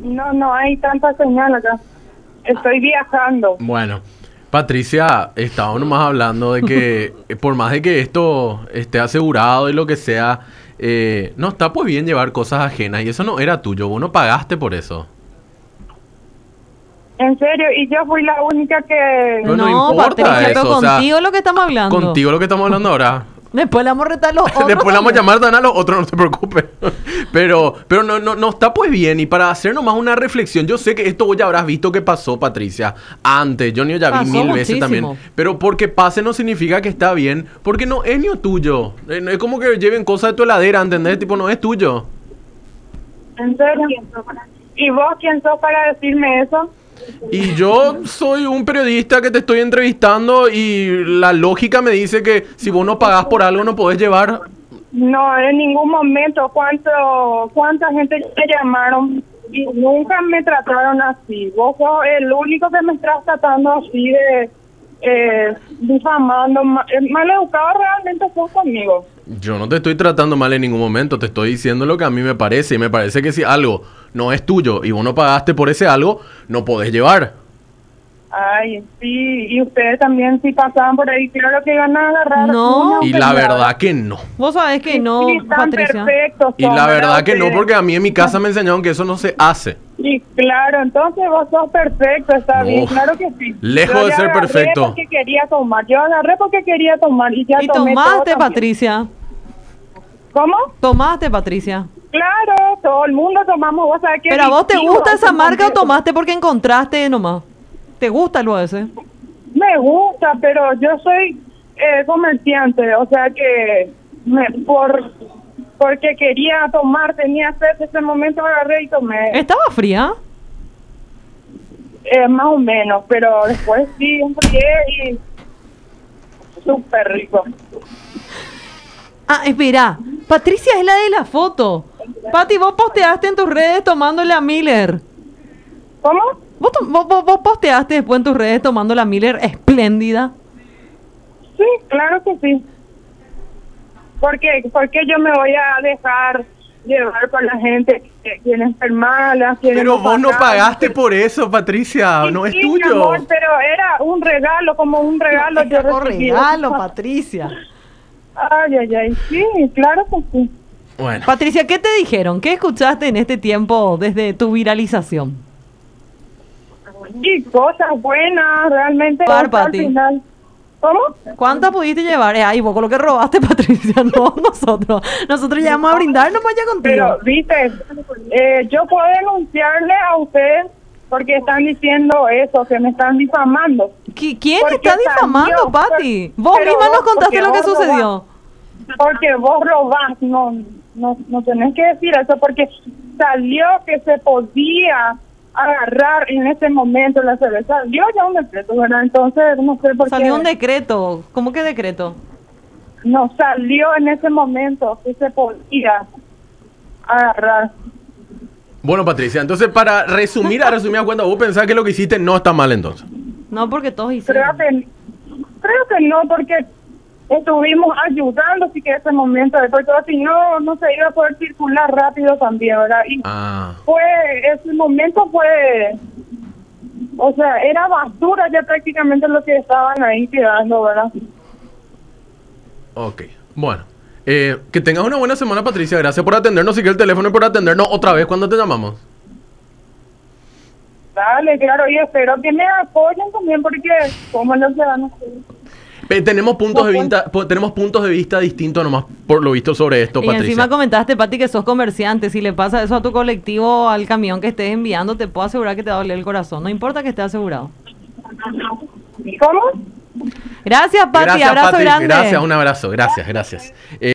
No, no hay tanta señal acá. Estoy viajando. Bueno, Patricia, estábamos nomás hablando de que por más de que esto esté asegurado y lo que sea, no está pues bien llevar cosas ajenas y eso no era tuyo, vos no pagaste por eso. En serio, y yo fui la única que... Pero no No, importa Patricia, pero eso, o sea, contigo lo que estamos hablando. Contigo lo que estamos hablando ahora. Después le vamos a retar los otros. Después le vamos a también. llamar Dan a los otros, no te preocupes. Pero no está pues bien. Y para hacer nomás una reflexión, yo sé que esto vos ya habrás visto que pasó, Patricia. Antes, yo ya vi Pasó 1000 veces también. muchísimo. Pero porque pase no significa que está bien. Porque no es ni tuyo. Es como que lleven cosas de tu heladera, ¿entendés? Tipo, no es tuyo. En serio. ¿Y vos quién sos para decirme eso? Y yo soy un periodista que te estoy entrevistando y la lógica me dice que si vos no pagás por algo no podés llevar. No, en ningún momento. ¿Cuánta gente me llamaron y nunca me trataron así? Vos sos el único que me estás tratando así de difamando. Mal educado realmente sos conmigo. Yo no te estoy tratando mal en ningún momento, te estoy diciendo lo que a mí me parece. Y me parece que si algo no es tuyo y vos no pagaste por ese algo, no podés llevar. Ay, sí, y ustedes también si pasaban por ahí, claro que iban a agarrar. No. una Y la enfermedad. verdad que no. Vos sabés que no, Sí, tan Patricia. perfectos Y son, la verdad ¿verdad? que no, Ustedes. porque a mí en mi casa me enseñaron que eso no se hace. Sí, claro, entonces vos sos perfecto, está No, bien, claro que sí. lejos Yo de ya ser agarré perfecto. Porque quería tomar, yo agarré porque quería tomar y ya Y tomé todo tomaste, también. Patricia. ¿Cómo? Tomaste, Patricia. Claro, todo el mundo tomamos, vos sabés que... Pero a vos te adictivo gusta ese esa marca o momento. tomaste porque encontraste nomás. ¿Te gusta lo ese? Me gusta, pero yo soy comerciante, o sea que porque quería tomar, tenía sed, en ese momento agarré y tomé. ¿Estaba fría? Más o menos, pero después sí, enfrié y súper rico. Ah, espera. Patricia es la de la foto. Pati, vos posteaste en tus redes tomándole a Miller. ¿Cómo? Vos posteaste después en tus redes tomando la Miller espléndida. Sí, claro que sí. Porque yo me voy a dejar llevar por la gente que quiere enfermarla, quiere Pero vos no pagar. pagaste por eso, Patricia. Sí, No es sí, mi tuyo. amor, pero era un regalo, como un regalo yo recibí. regalo, Patricia. Ay, sí, claro que sí. Bueno. Patricia, ¿qué te dijeron? ¿Qué escuchaste en este tiempo desde tu viralización? Y cosas buenas, realmente. Par, al Pati. final. ¿Cómo? ¿Cuántas pudiste llevar? Ay, vos con lo que robaste, Patricia, no nosotros. Nosotros ya vamos a brindar nomás ya contigo. Pero, viste, yo puedo denunciarle a ustedes porque están diciendo eso, que me están difamando. ¿Quién porque está difamando, salió, Pati? Vos pero misma nos vos, contaste porque lo que vos sucedió. Porque vos robás, no tenés que decir eso, porque salió que se podía agarrar en ese momento la cerveza. Salió ya un decreto, ¿verdad? Entonces, no sé por qué. Salió un decreto. ¿Cómo que decreto? No, salió en ese momento que se podía agarrar. Bueno, Patricia, entonces para resumir, a resumir cuenta, vos pensás que lo que hiciste no está mal entonces. No, porque todos hicieron. Creo que no, porque estuvimos ayudando, así que ese momento, después todo, si no se iba a poder circular rápido también, ¿verdad? Y ese momento fue, o sea, era basura ya prácticamente lo que estaban ahí tirando, ¿verdad? Ok, bueno. Que tengas una buena semana, Patricia. Gracias por atendernos. Sigue el teléfono y por atendernos otra vez cuando te llamamos. Dale, claro, y espero que me apoyen también, porque como no se van a hacer. Tenemos puntos de vista distintos nomás por lo visto sobre esto, Y Patricia. encima comentaste, Pati, que sos comerciante. Si le pasa eso a tu colectivo, al camión que estés enviando, te puedo asegurar que te va a doler el corazón. No importa que estés asegurado. ¿Cómo? Gracias, Pati. Gracias, Abrazo Pati. grande. Gracias, un abrazo. Gracias.